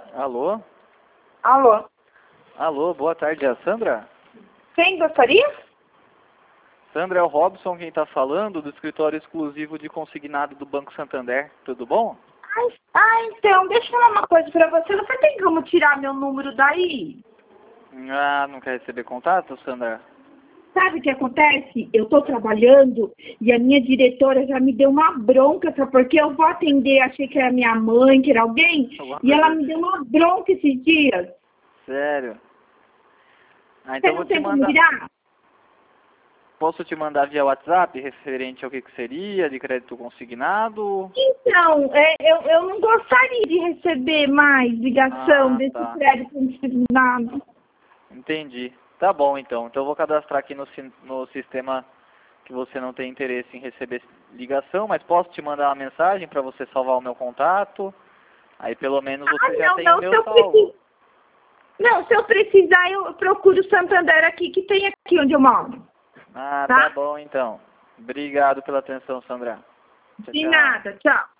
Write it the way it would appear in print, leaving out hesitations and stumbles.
Alô? Alô? Alô, boa tarde, é a Sandra? Quem gostaria? Sandra, é o Robson quem está falando, do escritório exclusivo de consignado do Banco Santander. Tudo bom? Então, deixa eu falar uma coisa pra você. Você tem como tirar meu número daí? Ah, não quer receber contato, Sandra? Sabe o que acontece? Eu tô trabalhando e a minha diretora já me deu uma bronca, sabe? Porque eu vou atender, achei que era minha mãe, que era alguém, e ela me deu uma bronca esses dias. Sério? Ah, Você então não vou te tem como mandar. virar? Posso te mandar via WhatsApp, referente ao que seria, de crédito consignado? Então, eu não gostaria de receber mais ligação Ah, desse tá. crédito consignado. Entendi. Tá bom, então. Então eu vou cadastrar aqui no sistema que você não tem interesse em receber ligação, mas posso te mandar uma mensagem para você salvar o meu contato? Aí pelo menos você já tem o Se meu eu salvo. Não, se eu precisar, eu procuro o Santander aqui, que tem aqui onde eu moro. Ah, tá Tá? bom então. Obrigado pela atenção, Sandra. Tchau, De tchau. nada, tchau.